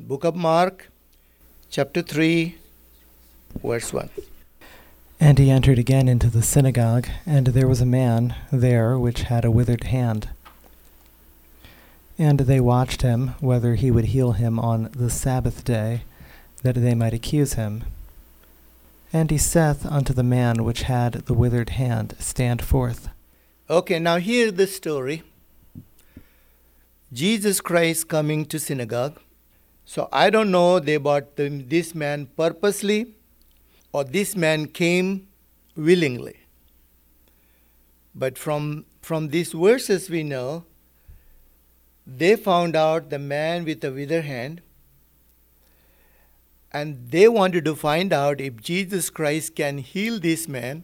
Book of Mark, chapter 3, verse 1. And he entered again into the synagogue, and there was a man there which had a withered hand. And they watched him, whether he would heal him on the Sabbath day, that they might accuse him. And he saith unto the man which had the withered hand, Stand forth. Okay, now hear the story. Jesus Christ coming to synagogue. So I don't know they brought this man purposely, or this man came willingly. But from these verses we know, they found out the man with the withered hand, and they wanted to find out if Jesus Christ can heal this man.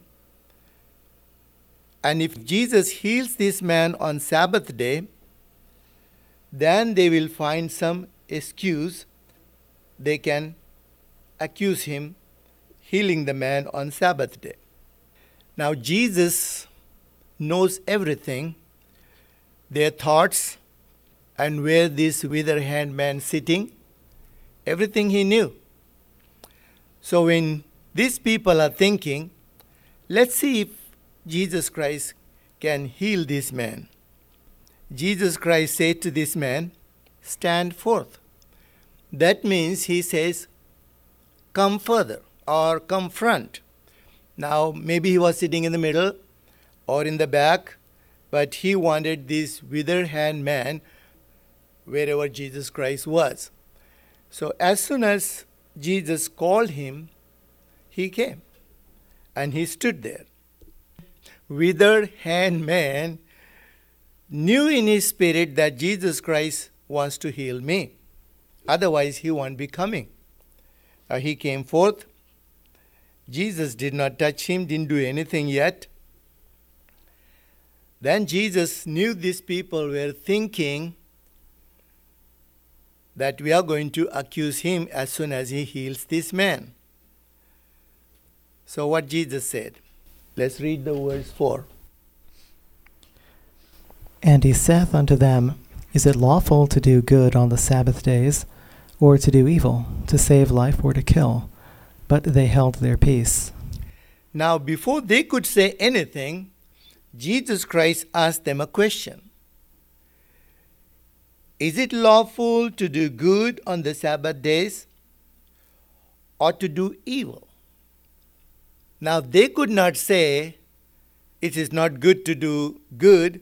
And if Jesus heals this man on Sabbath day, then they will find some excuse. They can accuse him healing the man on Sabbath day. Now Jesus knows everything, their thoughts, and where this withered hand man sitting, everything he knew. So when these people are thinking, let's see if Jesus Christ can heal this man. Jesus Christ said to this man, Stand forth. That means he says, come further or come front. Now maybe he was sitting in the middle or in the back, but he wanted this withered hand man wherever Jesus Christ was. So as soon as Jesus called him, he came and he stood there. Withered hand man knew in his spirit that Jesus Christ wants to heal me. Otherwise he won't be coming. He came forth. Jesus did not touch him, didn't do anything yet. Then Jesus knew these people were thinking that we are going to accuse him as soon as he heals this man. So what Jesus said? Let's read the verse 4. And he saith unto them, Is it lawful to do good on the Sabbath days, or to do evil, to save life or to kill? But they held their peace. Now before they could say anything, Jesus Christ asked them a question. Is it lawful to do good on the Sabbath days, or to do evil? Now they could not say it is not good to do good,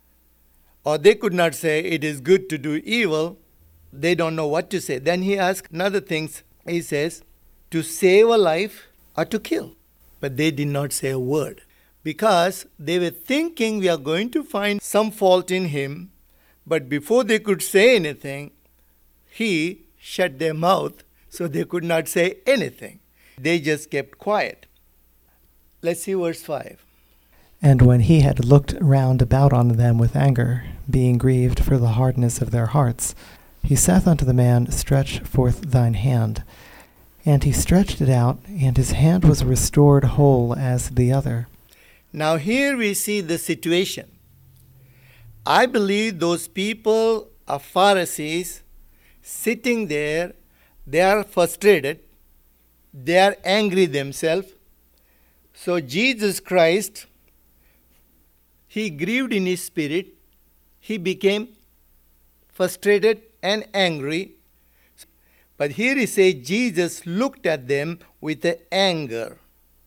or they could not say it is good to do evil. They don't know what to say. Then he asked another thing. He says, to save a life or to kill. But they did not say a word, because they were thinking we are going to find some fault in him. But before they could say anything, he shut their mouth, so they could not say anything. They just kept quiet. Let's see verse 5. And when he had looked round about on them with anger, being grieved for the hardness of their hearts, he saith unto the man, Stretch forth thine hand. And he stretched it out, and his hand was restored whole as the other. Now here we see the situation. I believe those people are Pharisees sitting there. They are frustrated. They are angry themselves. So Jesus Christ, he grieved in his spirit. He became frustrated and angry. But here he says Jesus looked at them with anger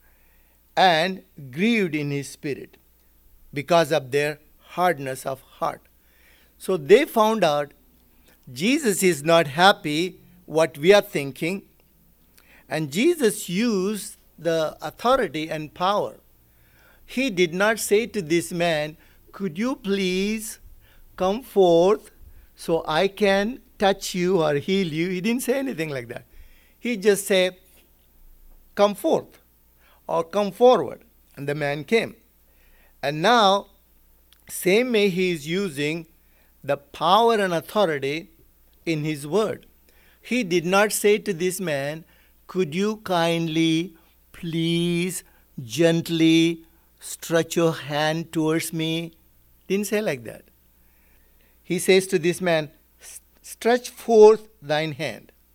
and grieved in his spirit because of their hardness of heart. So they found out Jesus is not happy what we are thinking, and Jesus used the authority and power. He did not say to this man, could you please come forth so I can touch you or heal you. He didn't say anything like that. He just said, come forth or come forward. And the man came. And now, same way he is using the power and authority in his word. He did not say to this man, could you kindly, please, gently stretch your hand towards me? Didn't say like that. He says to this man, stretch forth thine hand.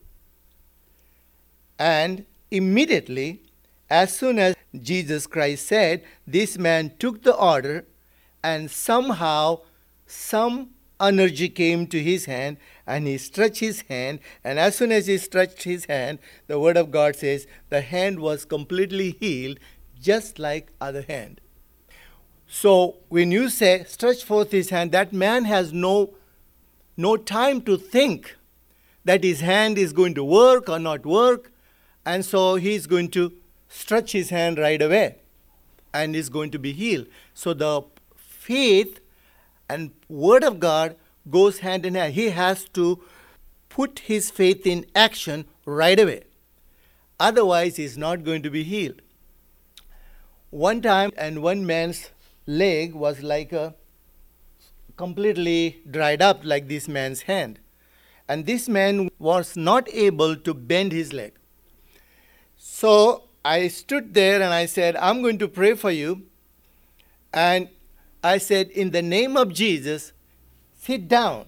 And immediately, as soon as Jesus Christ said, this man took the order, and somehow some energy came to his hand, and he stretched his hand, and as soon as he stretched his hand, the word of God says the hand was completely healed, just like other hand. So when you say stretch forth his hand, that man has no time to think that his hand is going to work or not work, and so he's going to stretch his hand right away and is going to be healed. So the faith and word of God goes hand in hand. He has to put his faith in action right away. Otherwise, he's not going to be healed. One time, and one man's leg was like completely dried up like this man's hand. And this man was not able to bend his leg. So I stood there and I said, I'm going to pray for you. And I said, in the name of Jesus, sit down.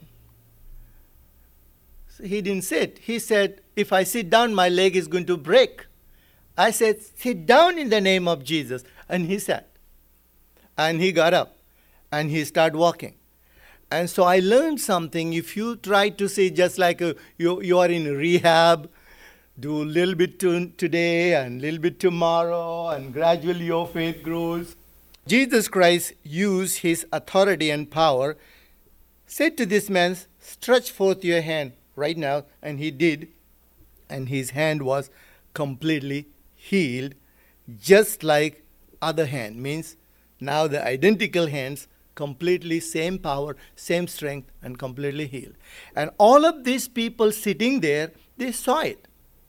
So he didn't sit. He said, if I sit down, my leg is going to break. I said, sit down in the name of Jesus. And he sat. And he got up. And he started walking. And so I learned something. If you try to say just like you are in rehab, do a little bit today and a little bit tomorrow, and gradually your faith grows. Jesus Christ used his authority and power, said to this man, stretch forth your hand right now. And he did. And his hand was completely healed, just like other hand. Means now the identical hands, completely same power, same strength, and completely healed. And all of these people sitting there, they saw it.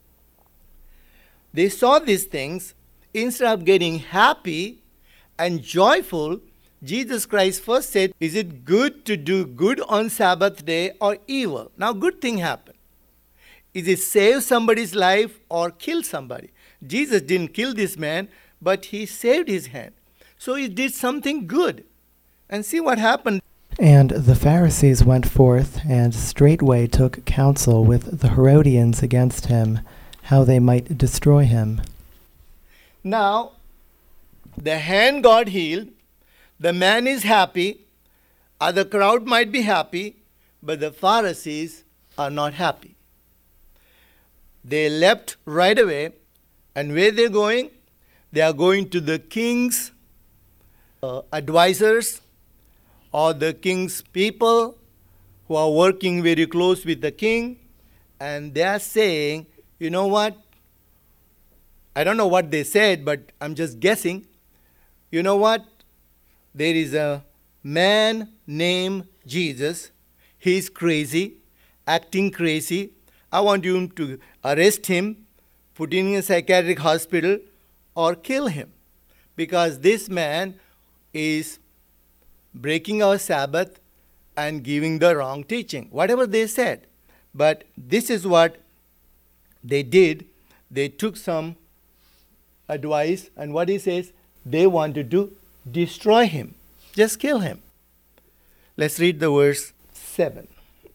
They saw these things. Instead of getting happy and joyful, Jesus Christ first said, is it good to do good on Sabbath day or evil? Now good thing happened. Is it save somebody's life or kill somebody? Jesus didn't kill this man, but he saved his hand. So he did something good. And see what happened. And the Pharisees went forth, and straightway took counsel with the Herodians against him, how they might destroy him. Now, the hand got healed, the man is happy, the crowd might be happy, but the Pharisees are not happy. They left right away, and where they're going? They are going to the king's advisors, or the king's people who are working very close with the king, and they are saying, you know what? I don't know what they said, but I'm just guessing. You know what? There is a man named Jesus. He's crazy, acting crazy. I want you to arrest him, put him in a psychiatric hospital, or kill him. Because this man is breaking our Sabbath and giving the wrong teaching. Whatever they said. But this is what they did. They took some advice, and what he says, they wanted to destroy him. Just kill him. Let's read the verse 7.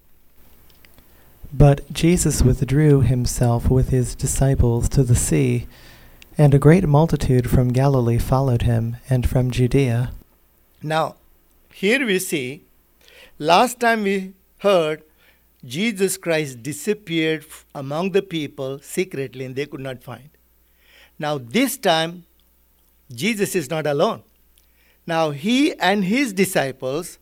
But Jesus withdrew himself with his disciples to the sea, and a great multitude from Galilee followed him, and from Judea. Now, here we see, last time we heard, Jesus Christ disappeared among the people secretly, and they could not find. Now this time, Jesus is not alone. Now he and his disciples,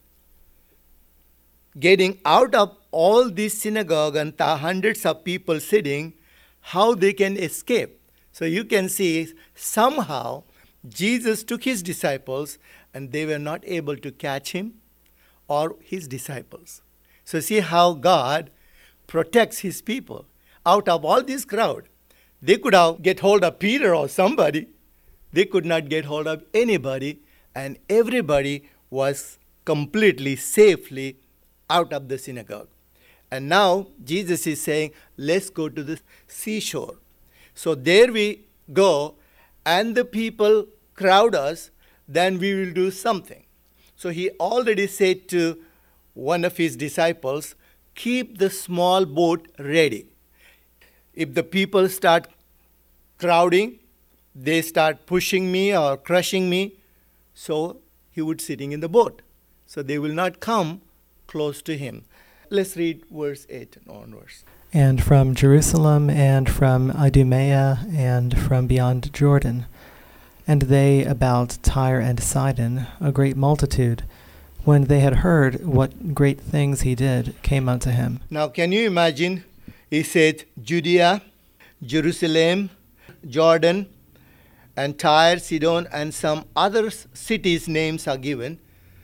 getting out of all this synagogue and hundreds of people sitting, how they can escape. So you can see somehow Jesus took his disciples and they were not able to catch him or his disciples. So see how God protects his people. Out of all this crowd, they could have get hold of Peter or somebody. They could not get hold of anybody, and everybody was completely safely out of the synagogue. And now Jesus is saying, let's go to the seashore. So there we go, and the people crowd us, then we will do something. So he already said to one of his disciples, keep the small boat ready. If the people start crowding, they start pushing me or crushing me, so he would sitting in the boat. So they will not come close to him. Let's read verse 8 onwards. And from Jerusalem, and from Idumea, and from beyond Jordan, and they about Tyre and Sidon, a great multitude, when they had heard what great things he did, came unto him. Now can you imagine? He said Judea, Jerusalem, Jordan, and Tyre, Sidon, and some other cities' names are given.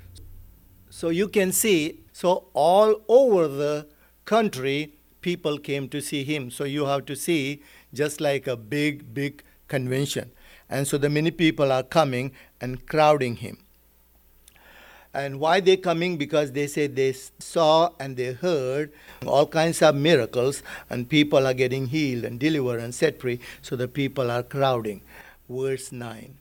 So you can see, so all over the country, people came to see him. So you have to see just like a big convention. And so the many people are coming and crowding him. And why they coming? Because they say they saw and they heard all kinds of miracles, and people are getting healed and delivered and set free. So the people are crowding. Verse 9.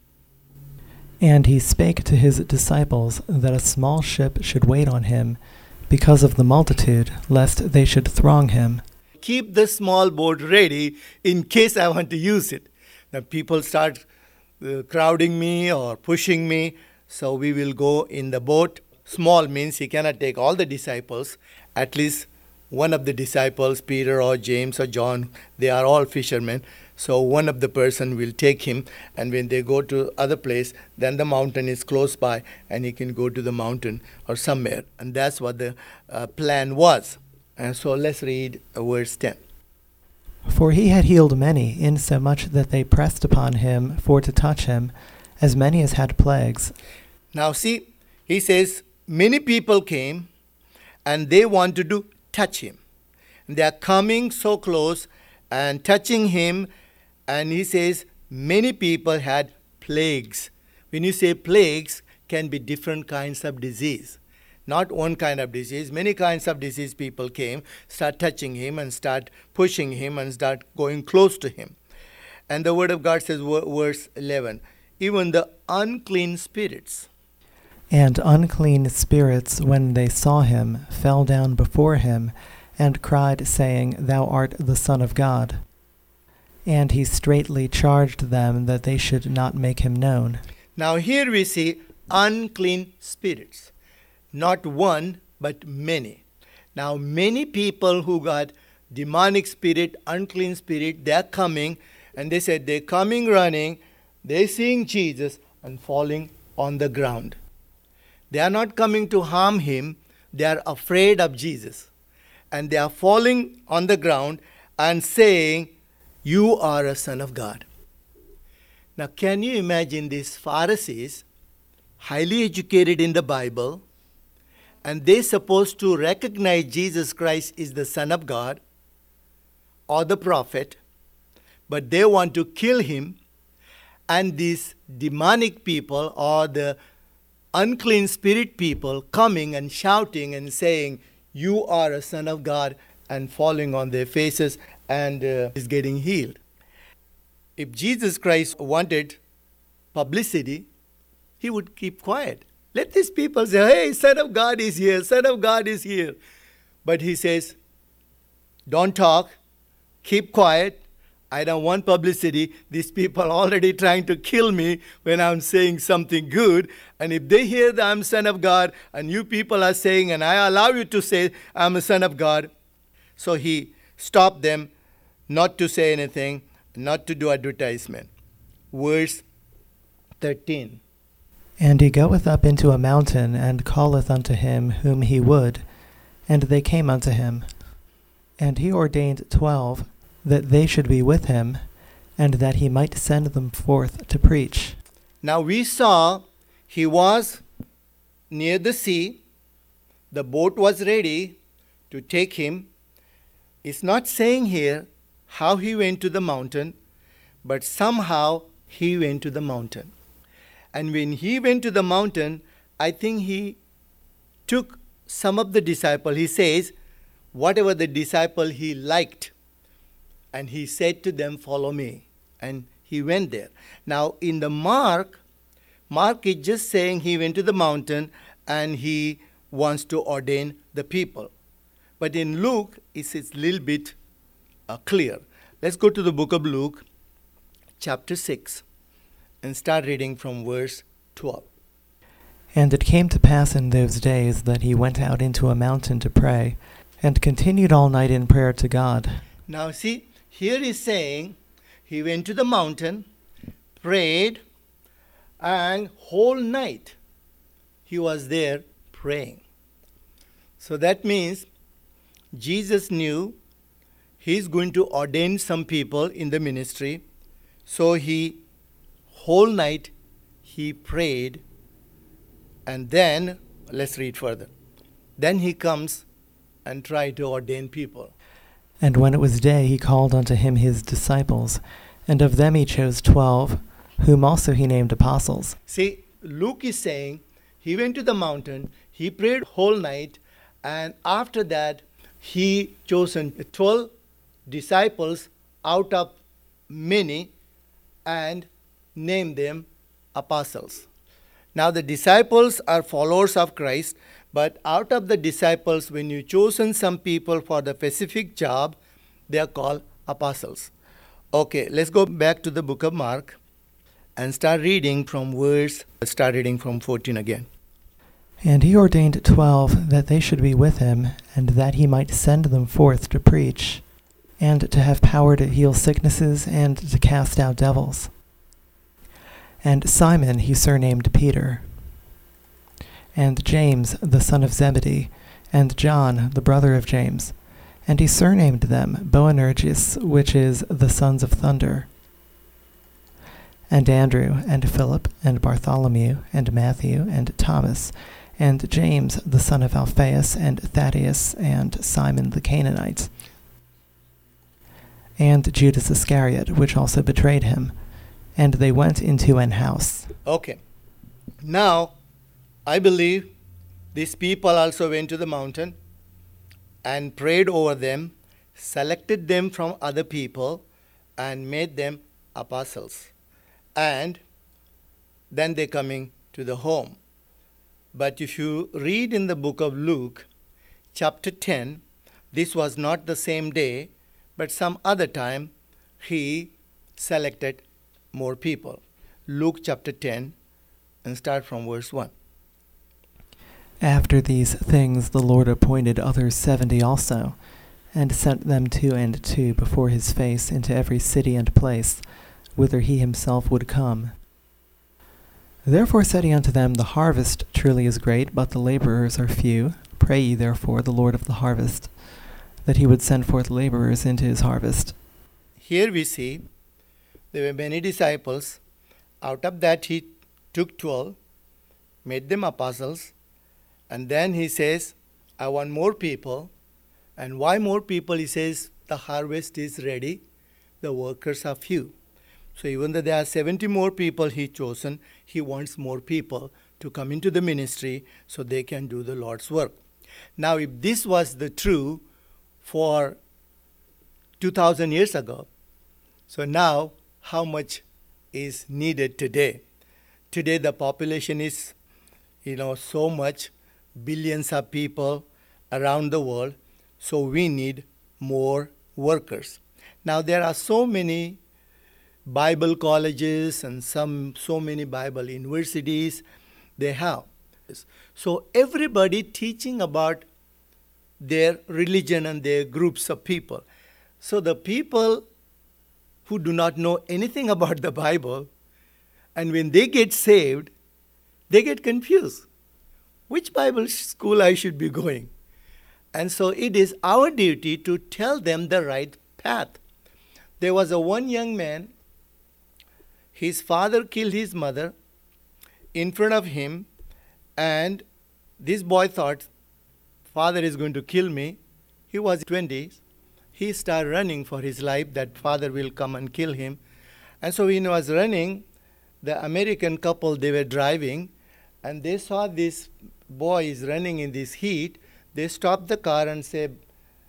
And he spake to his disciples that a small ship should wait on him, because of the multitude, lest they should throng him. Keep the small boat ready in case I want to use it. Now people start crowding me or pushing me, so we will go in the boat. Small means he cannot take all the disciples. At least one of the disciples, Peter or James or John, they are all fishermen. So one of the person will take him, and when they go to other place, then the mountain is close by, and he can go to the mountain or somewhere. And that's what the plan was. And so let's read verse 10. For he had healed many, insomuch that they pressed upon him for to touch him, as many as had plagues. Now see, he says, many people came, and they wanted to touch him. They are coming so close and touching him, and he says, many people had plagues. When you say plagues, can be different kinds of disease. Not one kind of disease, many kinds of disease. People came, start touching him and start pushing him and start going close to him. And the word of God says, verse 11, even the unclean spirits. And unclean spirits, when they saw him, fell down before him, and cried, saying, Thou art the Son of God. And he straitly charged them that they should not make him known. Now here we see unclean spirits. Not one, but many. Now many people who got demonic spirit, unclean spirit, they're coming, and they said they're coming running, they're seeing Jesus and falling on the ground. They are not coming to harm him, they are afraid of Jesus. And they are falling on the ground and saying, You are a son of God. Now can you imagine these Pharisees, highly educated in the Bible, and they're supposed to recognize Jesus Christ is the Son of God or the prophet, but they want to kill him, and these demonic people or the unclean spirit people coming and shouting and saying, You are a son of God, and falling on their faces and is getting healed. If Jesus Christ wanted publicity, he would keep quiet. Let these people say, Hey, Son of God is here, Son of God is here. But he says, don't talk, keep quiet. I don't want publicity. These people are already trying to kill me when I'm saying something good. And if they hear that I'm Son of God, and you people are saying, and I allow you to say I'm a Son of God. So he stopped them not to say anything, not to do advertisement. Verse 13. And he goeth up into a mountain, and calleth unto him whom he would, and they came unto him. And he ordained 12, that they should be with him, and that he might send them forth to preach. Now we saw he was near the sea. The boat was ready to take him. It's not saying here how he went to the mountain, but somehow he went to the mountain. And when he went to the mountain, I think he took some of the disciples. He says, whatever the disciple he liked, and he said to them, Follow me. And he went there. Now in the Mark is just saying he went to the mountain and he wants to ordain the people. But in Luke, it's a little bit clear. Let's go to the book of Luke, chapter 6, and start reading from verse 12. And it came to pass in those days that he went out into a mountain to pray, and continued all night in prayer to God. Now see, here he's saying he went to the mountain, prayed, and whole night he was there praying. So that means Jesus knew he's going to ordain some people in the ministry. So he whole night he prayed, and then let's read further. Then he comes and try to ordain people. And when it was day, he called unto him his disciples, and of them he chose 12, whom also he named apostles. See, Luke is saying he went to the mountain, he prayed whole night, and after that he chosen 12 disciples out of many and named them apostles. Now the disciples are followers of Christ, but out of the disciples, when you chosen some people for the specific job, they are called apostles. Okay, let's go back to the book of Mark and start reading from 14 again. And he ordained 12 that they should be with him, and that he might send them forth to preach, and to have power to heal sicknesses, and to cast out devils. And Simon he surnamed Peter, and James the son of Zebedee, and John the brother of James. And he surnamed them Boanerges, which is the sons of thunder. And Andrew, and Philip, and Bartholomew, and Matthew, and Thomas, and James the son of Alphaeus, and Thaddeus, and Simon the Canaanite, and Judas Iscariot, which also betrayed him. And they went into an house. Okay. Now, I believe these people also went to the mountain and prayed over them, selected them from other people, and made them apostles. And then they coming to the home. But if you read in the book of Luke, chapter 10, this was not the same day, but some other time he selected more people. Luke chapter 10, and start from verse 1. After these things the Lord appointed others 70 also, and sent them 2 and 2 before his face into every city and place, whither he himself would come. Therefore said he unto them, The harvest truly is great, but the laborers are few. Pray ye therefore the Lord of the harvest, that he would send forth laborers into his harvest. Here we see there were many disciples. Out of that he took 12, made them apostles, and then he says, I want more people. And why more people? He says, the harvest is ready, the workers are few. So even though there are 70 more people he chosen, he wants more people to come into the ministry so they can do the Lord's work. Now if this was the true for 2,000 years ago, so now how much is needed today? Today the population is, so much, billions of people around the world, so we need more workers. Now there are so many Bible colleges and so many Bible universities they have. So everybody teaching about their religion and their groups of people. So the people who do not know anything about the Bible, and when they get saved, they get confused. Which Bible school I should be going? And so it is our duty to tell them the right path. There was one young man, his father killed his mother in front of him, and this boy thought, father is going to kill me. He was 20s. He started running for his life, that father will come and kill him. And so when he was running, the American couple, they were driving, and they saw this boy is running in this heat. They stopped the car and said,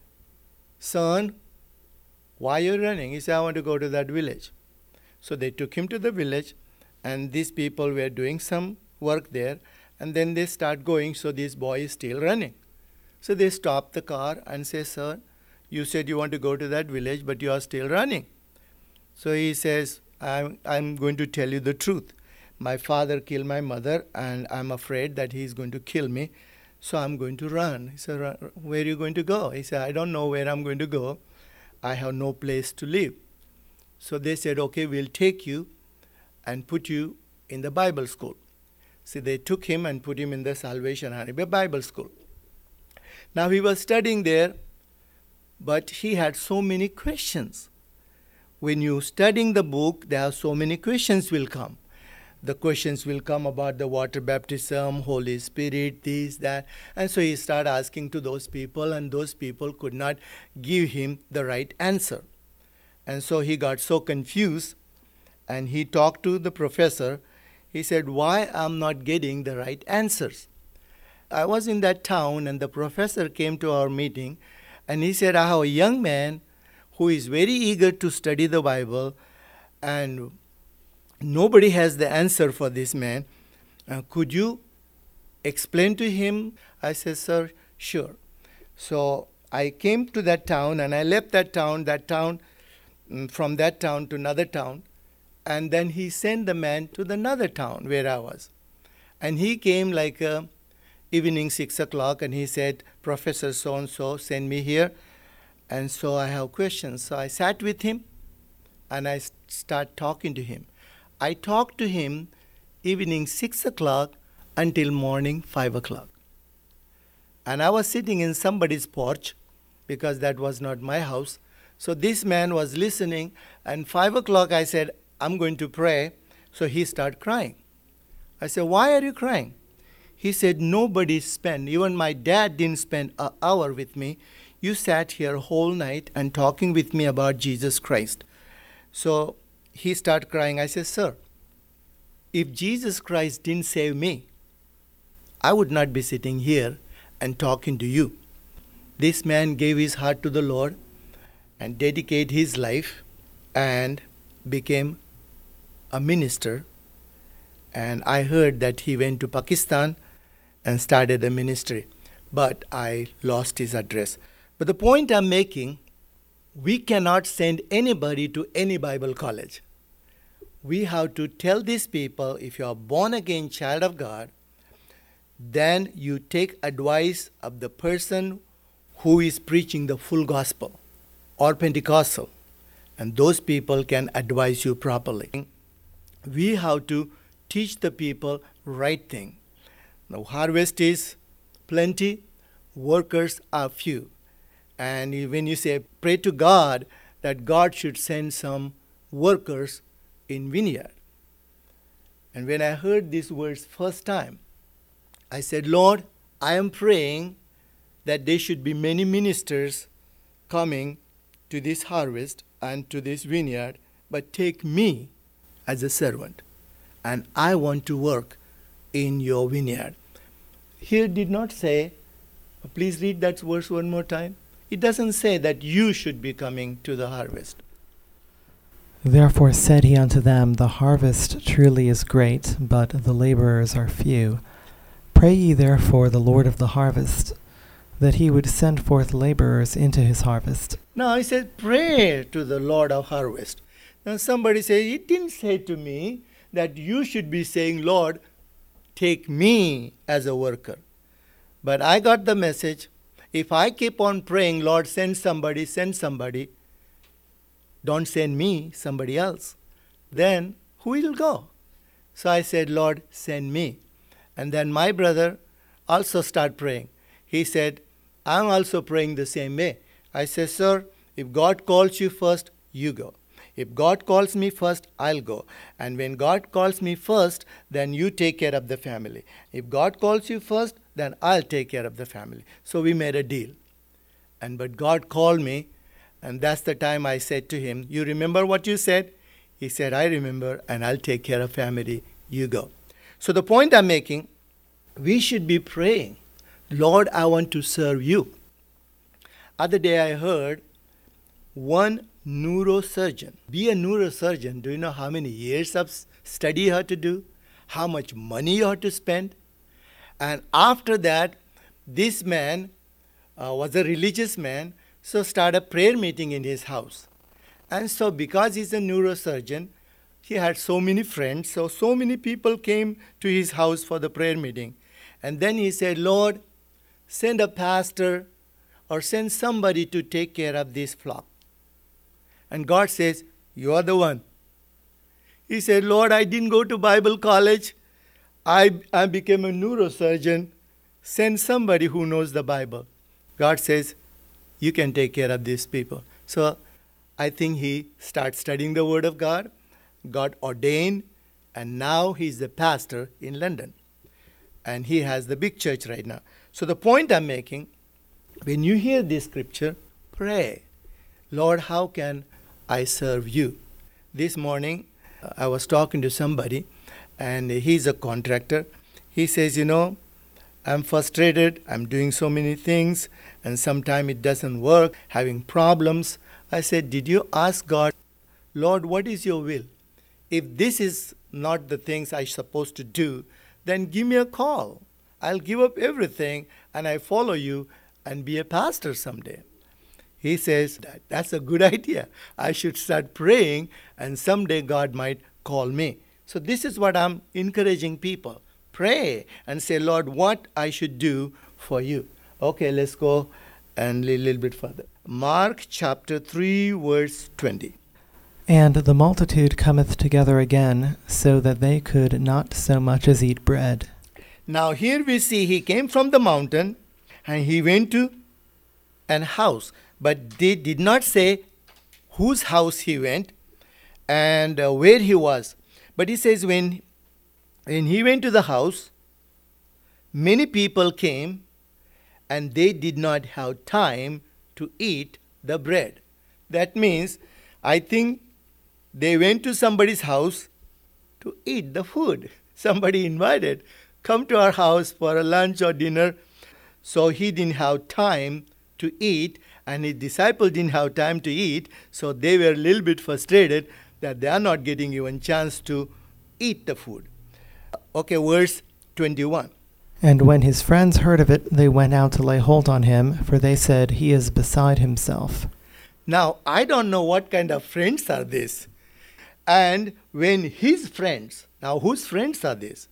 son, why are you running? He said, I want to go to that village. So they took him to the village, and these people were doing some work there, and then they start going, so this boy is still running. So they stopped the car and say, sir, You said you want to go to that village, but you are still running. So he says, I'm going to tell you the truth. My father killed my mother, and I'm afraid that he's going to kill me. So I'm going to run. He said, where are you going to go? He said, I don't know where I'm going to go. I have no place to live. So they said, okay, we'll take you and put you in the Bible school. See, they took him and put him in the Salvation Army Bible school. Now he was studying there, but he had so many questions. When you studying the book, there are so many questions will come. The questions will come about the water baptism, Holy Spirit, this, that. And so he started asking to those people, and those people could not give him the right answer. And so he got so confused, and he talked to the professor. He said, why I'm not getting the right answers? I was in that town, and the professor came to our meeting, and he said, I have a young man who is very eager to study the Bible, and nobody has the answer for this man. Could you explain to him? I said, sir, sure. So I came to that town, and I left that town, from that town to another town. And then he sent the man to another town where I was. And he came like evening 6 o'clock, and he said, Professor so-and-so send me here. And so I have questions. So I sat with him, and I start talking to him. I talked to him evening 6 o'clock until morning 5 o'clock. And I was sitting in somebody's porch, because that was not my house. So this man was listening, and 5 o'clock I said, I'm going to pray. So he started crying. I said, why are you crying? He said, nobody spent, even my dad didn't spend an hour with me. You sat here whole night and talking with me about Jesus Christ. So he started crying. I said, sir, if Jesus Christ didn't save me, I would not be sitting here and talking to you. This man gave his heart to the Lord and dedicated his life and became a minister. And I heard that he went to Pakistan and started a ministry. But I lost his address. But the point I'm making, we cannot send anybody to any Bible college. We have to tell these people, if you are born again child of God, then you take advice of the person who is preaching the full gospel or Pentecostal. And those people can advise you properly. We have to teach the people right thing. Now harvest is plenty, workers are few. And when you say pray to God that God should send some workers in vineyard. And when I heard these words first time, I said, Lord, I am praying that there should be many ministers coming to this harvest and to this vineyard, but take me as a servant. And I want to work in your vineyard. Here did not say, please read that verse one more time. It doesn't say that you should be coming to the harvest. Therefore said he unto them, the harvest truly is great, but the laborers are few. Pray ye therefore the Lord of the harvest, that he would send forth laborers into his harvest. Now I said, pray to the Lord of harvest. Now somebody says, it didn't say to me that you should be saying, Lord, take me as a worker. But I got the message. If I keep on praying, Lord, send somebody, don't send me, somebody else, then who will go? So I said, Lord, send me. And then my brother also started praying. He said, I'm also praying the same way. I said, sir, if God calls you first, you go. If God calls me first, I'll go. And when God calls me first, then you take care of the family. If God calls you first, then I'll take care of the family. So we made a deal. But God called me, and that's the time I said to him, you remember what you said? He said, I remember, and I'll take care of family. You go. So the point I'm making, we should be praying, Lord, I want to serve you. Other day I heard one neurosurgeon. Be a neurosurgeon. Do you know how many years of study you have to do? How much money you have to spend? And after that, this man was a religious man. So start a prayer meeting in his house. And so because he's a neurosurgeon, he had so many friends. So many people came to his house for the prayer meeting. And then he said, Lord, send a pastor or send somebody to take care of this flock. And God says, you are the one. He said, Lord, I didn't go to Bible college. I became a neurosurgeon. Send somebody who knows the Bible. God says, you can take care of these people. So I think he started studying the Word of God, got ordained, and now he's the pastor in London. And he has the big church right now. So the point I'm making, when you hear this scripture, pray, Lord, how can I serve you? This morning, I was talking to somebody, and he's a contractor. He says, I'm frustrated. I'm doing so many things, and sometimes it doesn't work, having problems. I said, did you ask God, Lord, what is your will? If this is not the things I'm supposed to do, then give me a call. I'll give up everything, and I follow you and be a pastor someday. He says, that's a good idea. I should start praying, and someday God might call me. So this is what I'm encouraging people. Pray and say, Lord, what I should do for you. Okay, let's go and a little bit further. Mark chapter 3, verse 20. And the multitude cometh together again, so that they could not so much as eat bread. Now here we see he came from the mountain, and he went to an house. But they did not say whose house he went and where he was. But he says when he went to the house, many people came, and they did not have time to eat the bread. That means, I think they went to somebody's house to eat the food. Somebody invited, come to our house for a lunch or dinner. So he didn't have time to eat, and his disciples didn't have time to eat, so they were a little bit frustrated that they are not getting even chance to eat the food. Okay, verse 21. And when his friends heard of it, they went out to lay hold on him, for they said, he is beside himself. Now, I don't know what kind of friends are these. And when his friends, now whose friends are these?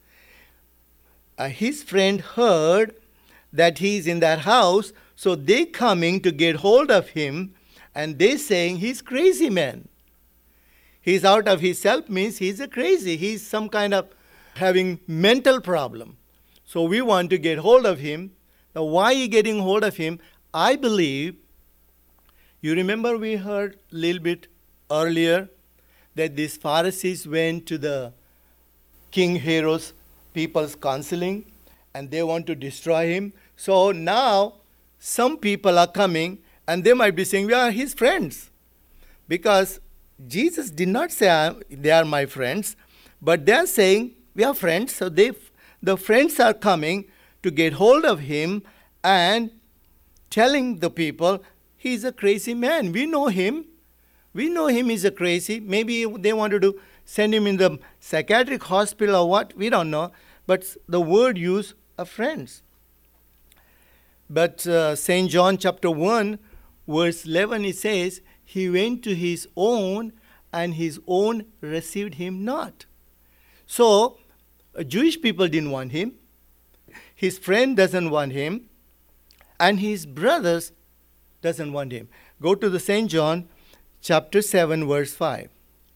His friend heard that he is in that house, so they coming to get hold of him, and they saying he's crazy man. He's out of himself means he's a crazy. He's some kind of having mental problem. So we want to get hold of him. Now why are you getting hold of him? I believe, you remember we heard a little bit earlier that these Pharisees went to the King Herod's people's counseling, and they want to destroy him. So now some people are coming, and they might be saying, we are his friends. Because Jesus did not say they are my friends, but they are saying we are friends. So the friends are coming to get hold of him and telling the people, he's a crazy man. We know him. We know him is a crazy. Maybe they wanted to send him in the psychiatric hospital or what. We don't know. But the word used are friends. But St. John chapter 1, verse 11, it says, he went to his own, and his own received him not. So, Jewish people didn't want him. His friend doesn't want him. And his brothers doesn't want him. Go to the St. John chapter 7, verse 5.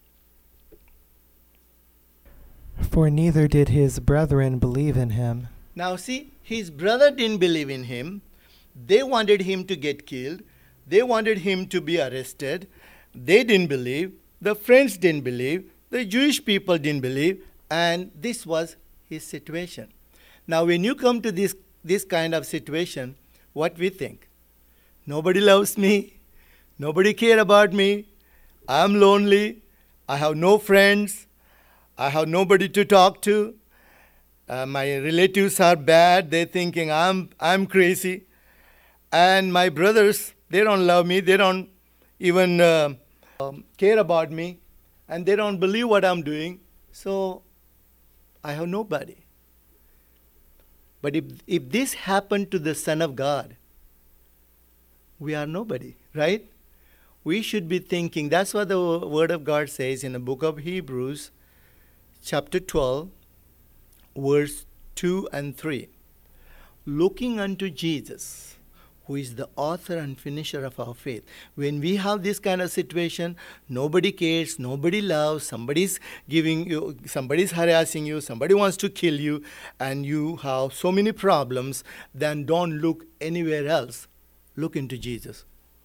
For neither did his brethren believe in him. Now see, his brother didn't believe in him. They wanted him to get killed. They wanted him to be arrested. They didn't believe. The friends didn't believe. The Jewish people didn't believe. And this was his situation. Now when you come to this kind of situation, what we think? Nobody loves me. Nobody cares about me. I'm lonely. I have no friends. I have nobody to talk to. My relatives are bad. They're thinking I'm crazy. And my brothers, they don't love me. They don't even care about me. And they don't believe what I'm doing. So I have nobody. But if this happened to the Son of God, we are nobody, right? We should be thinking, that's what the Word of God says in the book of Hebrews, chapter 12, verse 2 and 3. Looking unto Jesus, who is the author and finisher of our faith. When we have this kind of situation, nobody cares, nobody loves, somebody's harassing you, somebody wants to kill you, and you have so many problems, then don't look anywhere else. Look into Jesus.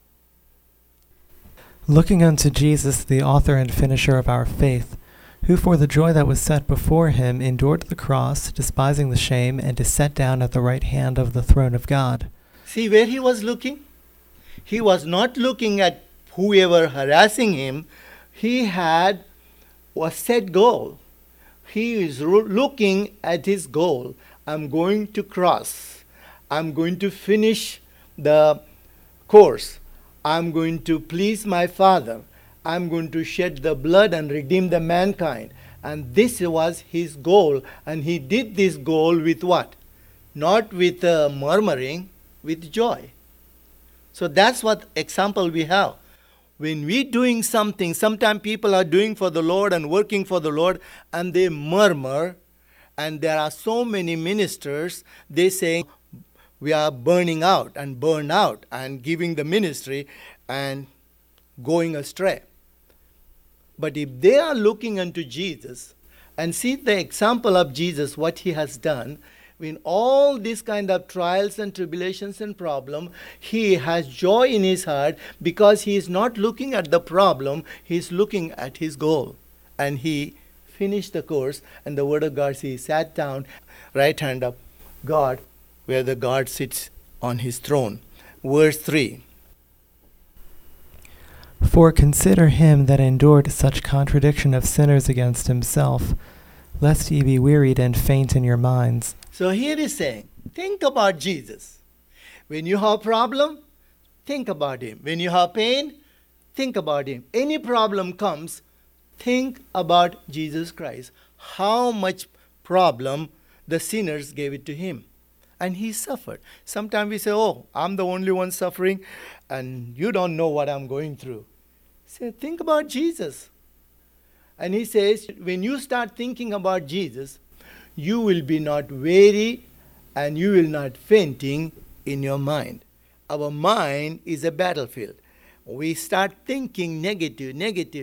Looking unto Jesus, the author and finisher of our faith, who for the joy that was set before him endured the cross, despising the shame, and is set down at the right hand of the throne of God. See where he was looking? He was not looking at whoever harassing him. He had a set goal. He is looking at his goal. I'm going to cross. I'm going to finish the course. I'm going to please my Father. I'm going to shed the blood and redeem the mankind. And this was his goal. And he did this goal with what? Not with murmuring, with joy. So that's what example we have. When we doing something, sometimes people are doing for the Lord and working for the Lord, and they murmur, and there are so many ministers, they saying, we are burning out and burn out and giving the ministry and going astray. But if they are looking unto Jesus and see the example of Jesus, what he has done, in all these kind of trials and tribulations and problem, he has joy in his heart because he is not looking at the problem, he is looking at his goal. And he finished the course, and the Word of God says he sat down, right hand of God, where the God sits on his throne. Verse 3. For consider him that endured such contradiction of sinners against himself, lest ye be wearied and faint in your minds. So here is saying, think about Jesus. When you have a problem, think about him. When you have pain, think about him. Any problem comes, think about Jesus Christ. How much problem the sinners gave it to him. And he suffered. Sometimes we say, oh, I'm the only one suffering, and you don't know what I'm going through. Say, think about Jesus. And he says, when you start thinking about Jesus, you will be not weary and you will not fainting in your mind. Our mind is a battlefield. We start thinking negative.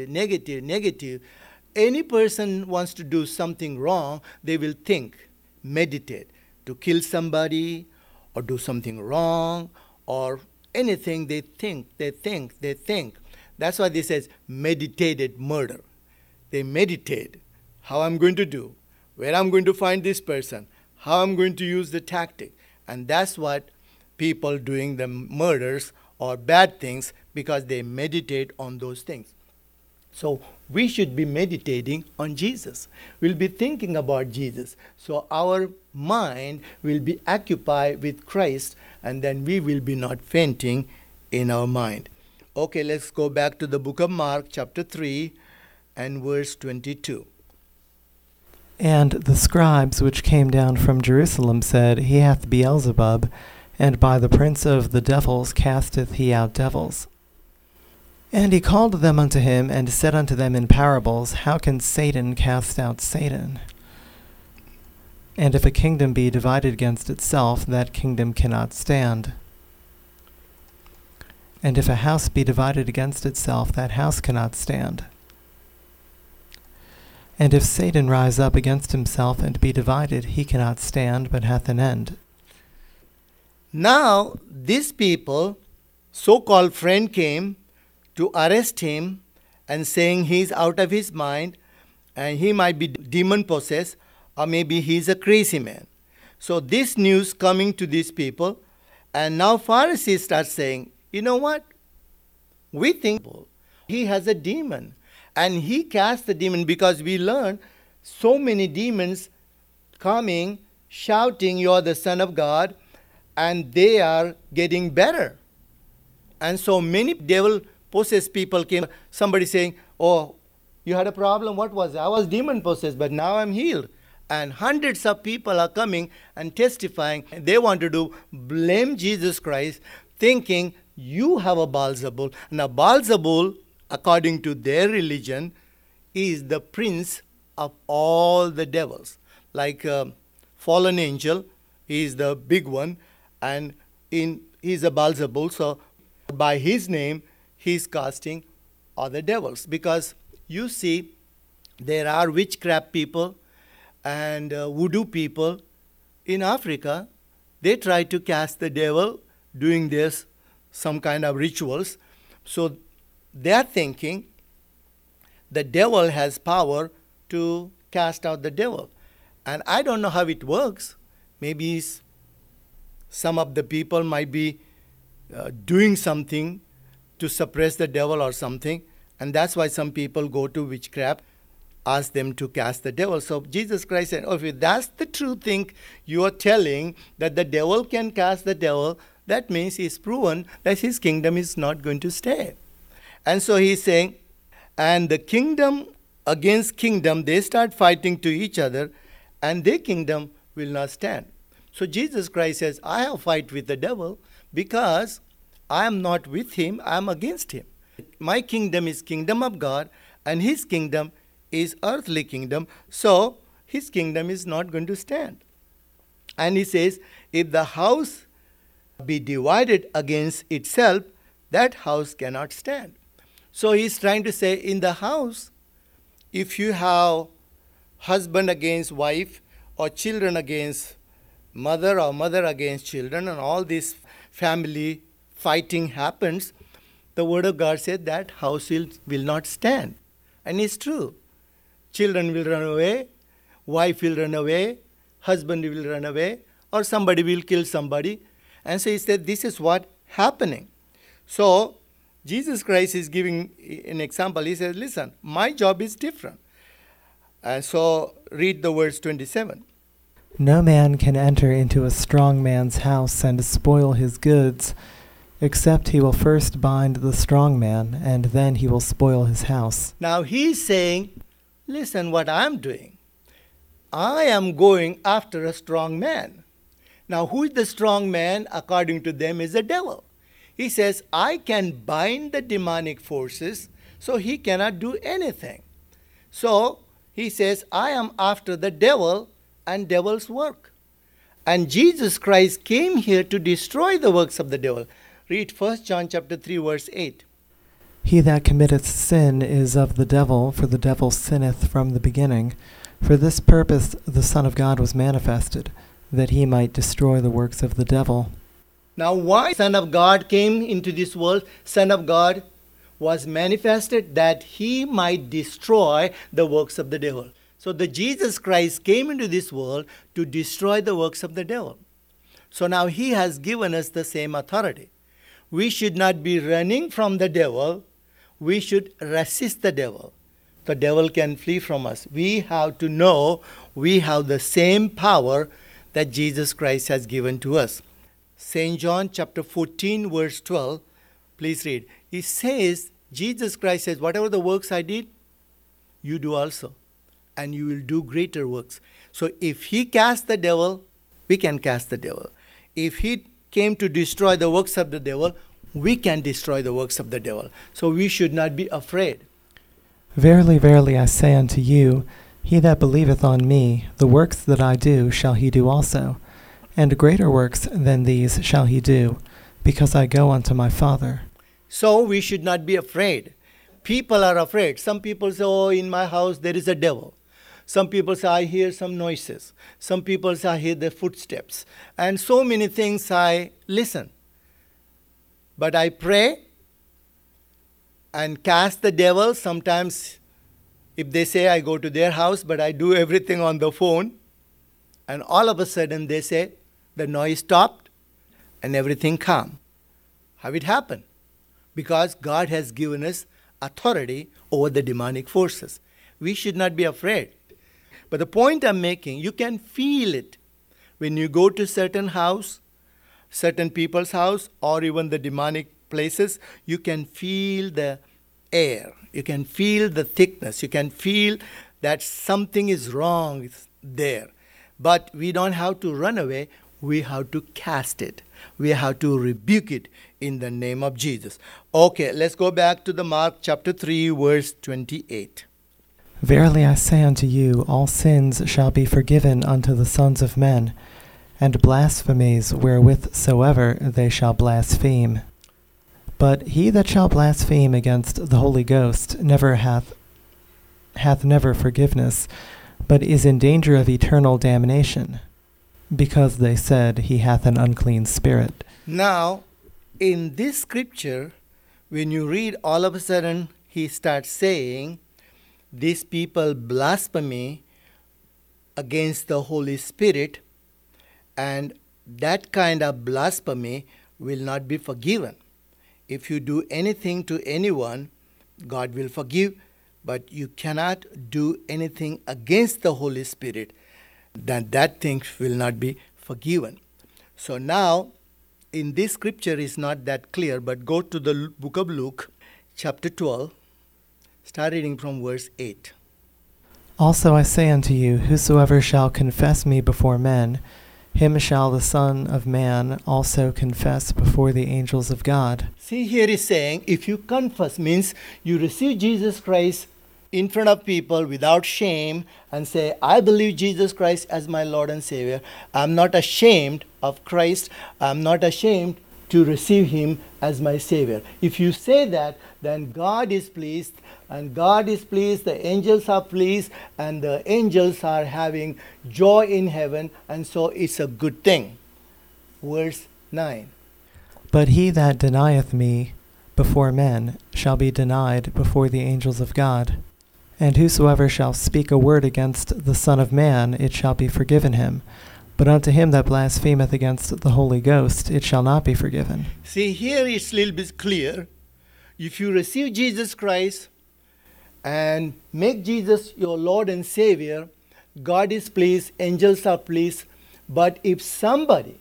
Any person wants to do something wrong, they will think, meditate, to kill somebody or do something wrong or anything. They think. That's why this says meditated murder. They meditate how I'm going to do, where I'm going to find this person, how I'm going to use the tactic. And that's what people doing the murders or bad things, because they meditate on those things. So we should be meditating on Jesus. We'll be thinking about Jesus. So our mind will be occupied with Christ, and then we will be not fainting in our mind. Okay, let's go back to the book of Mark, chapter 3, and verse 22. And the scribes which came down from Jerusalem said, He hath Beelzebub, and by the prince of the devils casteth he out devils. And he called them unto him, and said unto them in parables, How can Satan cast out Satan? And if a kingdom be divided against itself, that kingdom cannot stand. And if a house be divided against itself, that house cannot stand. And if Satan rise up against himself and be divided, he cannot stand, but hath an end. Now, these people, so-called friend, came to arrest him and saying he's out of his mind and he might be demon-possessed, or maybe he's a crazy man. So this news coming to these people, and now Pharisees start saying, you know what? We think he has a demon. And he cast the demon, because we learn so many demons coming, shouting, you are the Son of God, and they are getting better. And so many devil-possessed people came, somebody saying, oh, you had a problem, what was it? I was demon-possessed, but now I'm healed. And hundreds of people are coming and testifying. They want to blame Jesus Christ, thinking you have a Beelzebul. Now Beelzebul, according to their religion, is the prince of all the devils. Like fallen angel, he is the big one, and he is a Beelzebul. So by his name, he is casting other devils. Because you see, there are witchcraft people and voodoo people in Africa. They try to cast the devil doing this, some kind of rituals. So they are thinking the devil has power to cast out the devil. And I don't know how it works. Maybe some of the people might be doing something to suppress the devil or something. And that's why some people go to witchcraft, ask them to cast the devil. So Jesus Christ said, oh, if that's the true thing you are telling, that the devil can cast the devil, that means he's proven that his kingdom is not going to stay. And so he's saying, and the kingdom against kingdom, they start fighting to each other, and their kingdom will not stand. So Jesus Christ says, I have fight with the devil because I am not with him, I am against him. My kingdom is kingdom of God, and his kingdom is earthly kingdom. So his kingdom is not going to stand. And he says, if the house be divided against itself, that house cannot stand. So he's trying to say, in the house, if you have husband against wife, or children against mother, or mother against children, and all this family fighting happens, the word of God said that house will not stand. And it's true. Children will run away, wife will run away, husband will run away, or somebody will kill somebody. And so he said, this is what happening. So Jesus Christ is giving an example. He says, listen, my job is different. And so read the verse 27. No man can enter into a strong man's house and spoil his goods, except he will first bind the strong man, and then he will spoil his house. Now he's saying, listen what I'm doing. I am going after a strong man. Now who is the strong man? According to them is the devil. He says, I can bind the demonic forces, so he cannot do anything. So he says, I am after the devil and devil's work. And Jesus Christ came here to destroy the works of the devil. Read 1 John chapter 3, verse 8. He that committeth sin is of the devil, for the devil sinneth from the beginning. For this purpose the Son of God was manifested, that he might destroy the works of the devil. Now why Son of God came into this world? Son of God was manifested that he might destroy the works of the devil. So the Jesus Christ came into this world to destroy the works of the devil. So now he has given us the same authority. We should not be running from the devil. We should resist the devil. The devil can flee from us. We have to know we have the same power that Jesus Christ has given to us. St. John chapter 14 verse 12, please read. It says, Jesus Christ says, whatever the works I did, you do also. And you will do greater works. So if he cast the devil, we can cast the devil. If he came to destroy the works of the devil, we can destroy the works of the devil. So we should not be afraid. Verily, verily, I say unto you, he that believeth on me, the works that I do shall he do also, and greater works than these shall he do, because I go unto my Father. So we should not be afraid. People are afraid. Some people say, oh, in my house there is a devil. Some people say, I hear some noises. Some people say, I hear the footsteps. And so many things I listen. But I pray and cast the devil. Sometimes if they say I go to their house, but I do everything on the phone, and all of a sudden they say the noise stopped and everything calm. How it happened? Because God has given us authority over the demonic forces. We should not be afraid. But the point I'm making, you can feel it. When you go to certain house, certain people's house, or even the demonic places, you can feel the air. You can feel the thickness. You can feel that something is wrong there. But we don't have to run away. We have to cast it. We have to rebuke it in the name of Jesus. Okay, let's go back to the Mark chapter 3, verse 28. Verily I say unto you, all sins shall be forgiven unto the sons of men, and blasphemies wherewith soever they shall blaspheme. But he that shall blaspheme against the Holy Ghost hath never forgiveness, but is in danger of eternal damnation, because they said, he hath an unclean spirit. Now, in this scripture, when you read, all of a sudden he starts saying, these people blaspheme against the Holy Spirit, and that kind of blasphemy will not be forgiven. If you do anything to anyone, God will forgive, but you cannot do anything against the Holy Spirit, then that thing will not be forgiven. So now, in this scripture is not that clear, but go to the book of Luke, chapter 12, start reading from verse 8. Also I say unto you, whosoever shall confess me before men, him shall the Son of Man also confess before the angels of God. See, here is saying, if you confess, means you receive Jesus Christ in front of people without shame and say, I believe Jesus Christ as my Lord and Savior. I'm not ashamed of Christ. I'm not ashamed to receive him as my Savior. If you say that, then God is pleased, and God is pleased, the angels are pleased, and the angels are having joy in heaven, and so it's a good thing. Verse 9. But he that denieth me before men shall be denied before the angels of God. And whosoever shall speak a word against the Son of Man, it shall be forgiven him. But unto him that blasphemeth against the Holy Ghost, it shall not be forgiven. See, here it's a little bit clear. If you receive Jesus Christ and make Jesus your Lord and Savior, God is pleased, angels are pleased. But if somebody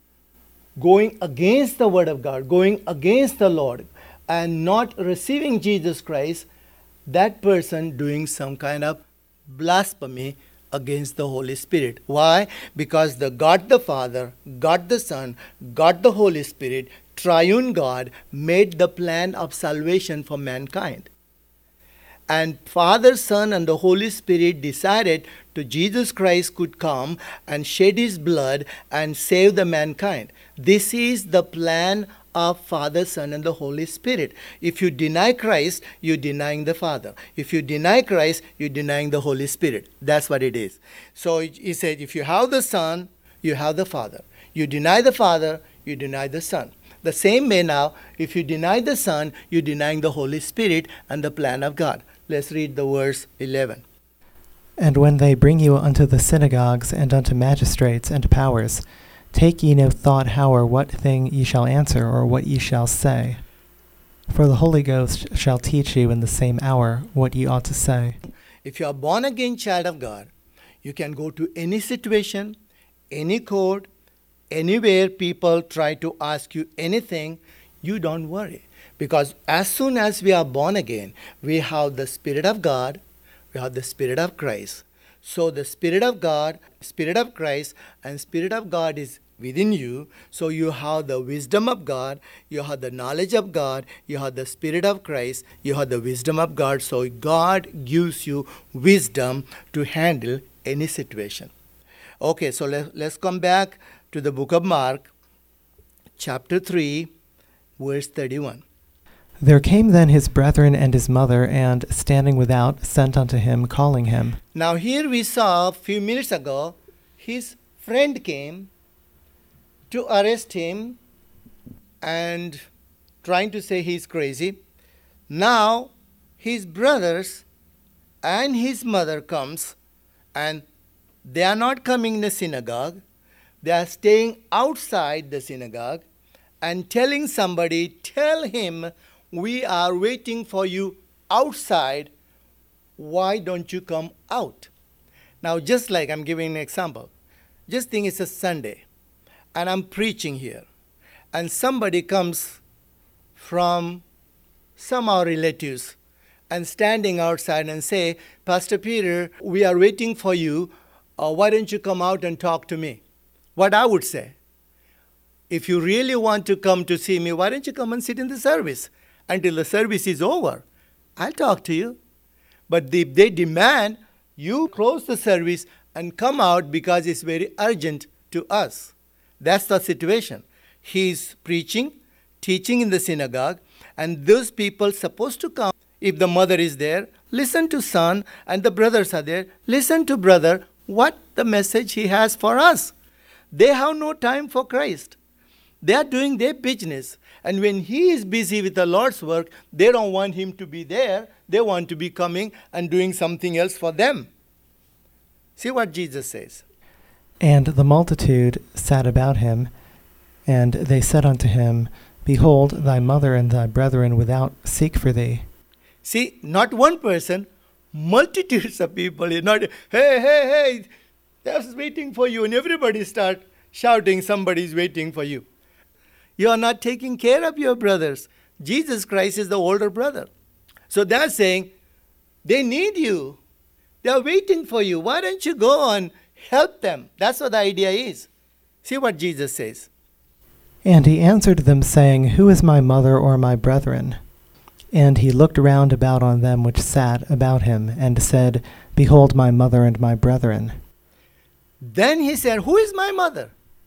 going against the Word of God, going against the Lord, and not receiving Jesus Christ, that person doing some kind of blasphemy against the Holy Spirit. Why? Because the God the Father, God the Son, God the Holy Spirit, triune God, made the plan of salvation for mankind. And Father, Son, and the Holy Spirit decided to Jesus Christ could come and shed his blood and save the mankind. This is the plan of Father, Son, and the Holy Spirit. If you deny Christ, you're denying the Father. If you deny Christ, you're denying the Holy Spirit. That's what it is. So he said, if you have the Son, you have the Father. You deny the Father, you deny the Son. The same way now, if you deny the Son, you're denying the Holy Spirit and the plan of God. Let's read the verse 11. And when they bring you unto the synagogues and unto magistrates and powers, take ye no thought how or what thing ye shall answer, or what ye shall say. For the Holy Ghost shall teach you in the same hour what ye ought to say. If you are born again child of God, you can go to any situation, any court, anywhere people try to ask you anything, you don't worry. Because as soon as we are born again, we have the Spirit of God, we have the Spirit of Christ. So the Spirit of God, Spirit of Christ, and Spirit of God is within you. So you have the wisdom of God, you have the knowledge of God, you have the Spirit of Christ, you have the wisdom of God. So God gives you wisdom to handle any situation. Okay, so let's come back to the book of Mark, chapter 3, verse 31. There came then his brethren and his mother, and standing without, sent unto him, calling him. Now here we saw a few minutes ago, his friend came to arrest him and trying to say he's crazy. Now his brothers and his mother comes, and they are not coming in the synagogue. They are staying outside the synagogue and telling somebody, tell him, we are waiting for you outside. Why don't you come out? Now, just like I'm giving an example. Just think it's a Sunday and I'm preaching here. And somebody comes from some of our relatives and standing outside and say, Pastor Peter, we are waiting for you. Why don't you come out and talk to me? What I would say, if you really want to come to see me, why don't you come and sit in the service until the service is over? I'll talk to you. But if they demand, you close the service and come out because it's very urgent to us. That's the situation. He's preaching, teaching in the synagogue, and those people supposed to come. If the mother is there, listen to son, and the brothers are there, listen to brother, what the message he has for us. They have no time for Christ. They are doing their business. And when he is busy with the Lord's work, they don't want him to be there. They want to be coming and doing something else for them. See what Jesus says. And the multitude sat about him, and they said unto him, Behold, thy mother and thy brethren without seek for thee. See, not one person, multitudes of people. Not, hey, they're waiting for you. And everybody start shouting, somebody's waiting for you. You are not taking care of your brothers. Jesus Christ is the older brother. So they're saying, they need you. They're waiting for you. Why don't you go and help them? That's what the idea is. See what Jesus says. And he answered them, saying, Who is my mother or my brethren? And he looked round about on them which sat about him, and said, Behold my mother and my brethren. Then he said, Who is my mother?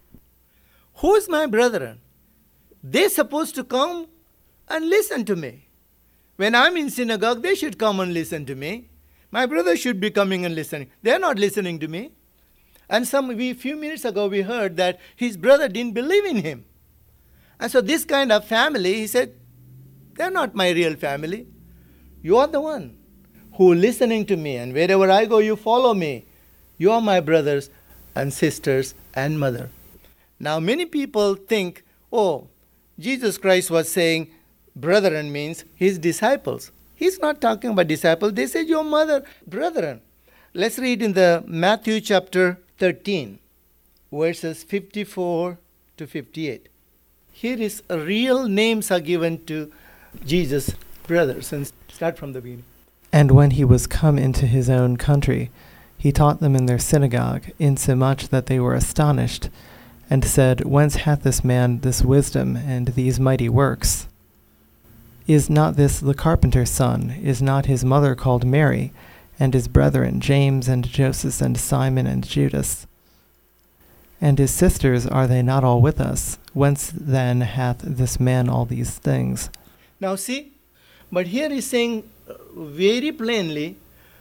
Who is my brethren? They're supposed to come and listen to me. When I'm in synagogue, they should come and listen to me. My brother should be coming and listening. They're not listening to me. And a few minutes ago we heard that his brother didn't believe in him. And so this kind of family, he said, they're not my real family. You are the one who is listening to me, and wherever I go, you follow me. You are my brothers and sisters and mother. Now many people think, oh, Jesus Christ was saying brethren means his disciples. He's not talking about disciples. They said your mother, brethren. Let's read in the Matthew chapter 13, verses 54 to 58. Here is real names are given to Jesus' brothers. And start from the beginning. And when he was come into his own country, he taught them in their synagogue, insomuch that they were astonished, and said, Whence hath this man this wisdom and these mighty works? Is not this the carpenter's son? Is not his mother called Mary, and his brethren James and Joseph and Simon and Judas? And his sisters, are they not all with us? Whence then hath this man all these things? Now see, but here he's saying very plainly,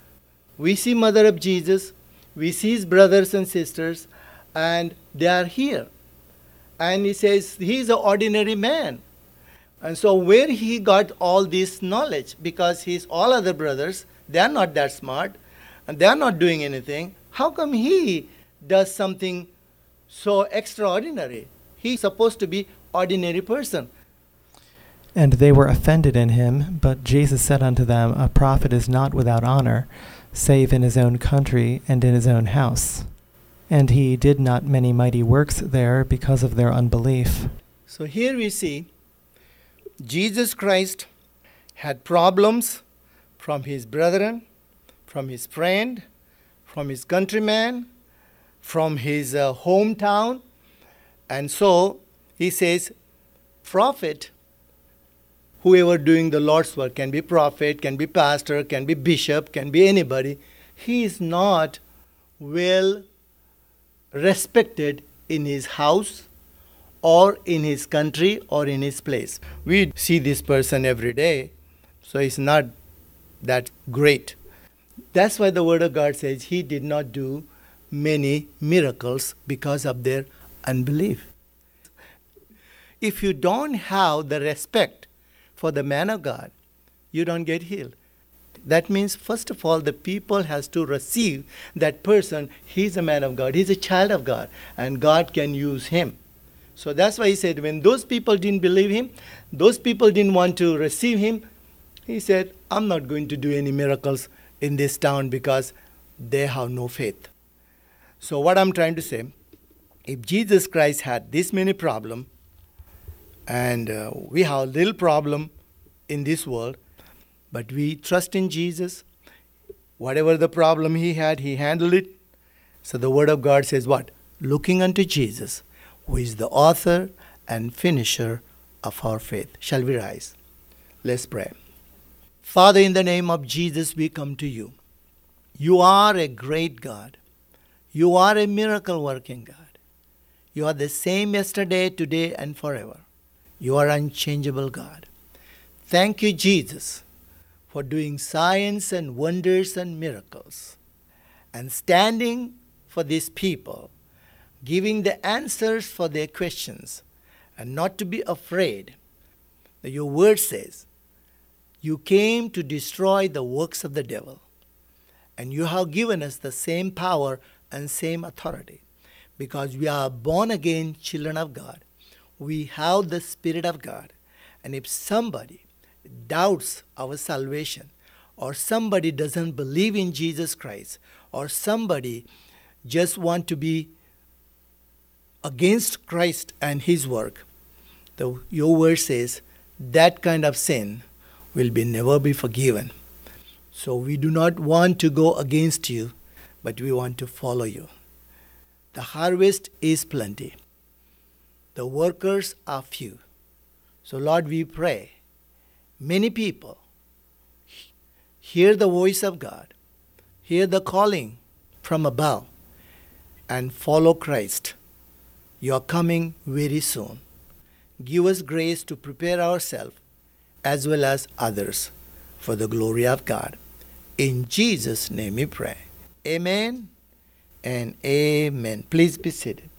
we see mother of Jesus, we see his brothers and sisters, and they are here. And he says he's an ordinary man. And so where he got all this knowledge? Because his all other brothers, they are not that smart, and they are not doing anything. How come he does something so extraordinary? He's supposed to be ordinary person. And they were offended in him, but Jesus said unto them, A prophet is not without honor, save in his own country and in his own house. And he did not many mighty works there because of their unbelief. So here we see Jesus Christ had problems from his brethren, from his friend, from his countryman, from his hometown. And so he says, prophet, whoever doing the Lord's work, can be prophet, can be pastor, can be bishop, can be anybody. He is not well respected in his house or in his country or in his place. We see this person every day, so he's not that great. That's why the Word of God says he did not do many miracles because of their unbelief. If you don't have the respect for the man of God, you don't get healed. That means, first of all, the people has to receive that person. He's a man of God. He's a child of God. And God can use him. So that's why he said, when those people didn't believe him, those people didn't want to receive him, he said, I'm not going to do any miracles in this town because they have no faith. So what I'm trying to say, if Jesus Christ had this many problems, and we have a little problem in this world, but we trust in Jesus. Whatever the problem he had, he handled it. So the Word of God says what? Looking unto Jesus, who is the author and finisher of our faith. Shall we rise? Let's pray. Father, in the name of Jesus, we come to you. You are a great God. You are a miracle working God. You are the same yesterday, today, and forever. You are unchangeable God. Thank you, Jesus, for doing signs and wonders and miracles, and standing for these people, giving the answers for their questions, and not to be afraid. Your word says, you came to destroy the works of the devil, and you have given us the same power and same authority. Because we are born again children of God. We have the Spirit of God. And if somebody doubts our salvation, or somebody doesn't believe in Jesus Christ, or somebody just want to be against Christ and his work, your word says that kind of sin will never be forgiven. So we do not want to go against you, but we want to follow you. The harvest is plenty. The workers are few. So Lord, we pray, many people hear the voice of God, hear the calling from above, and follow Christ. You are coming very soon. Give us grace to prepare ourselves as well as others for the glory of God. In Jesus' name we pray. Amen and amen. Please be seated.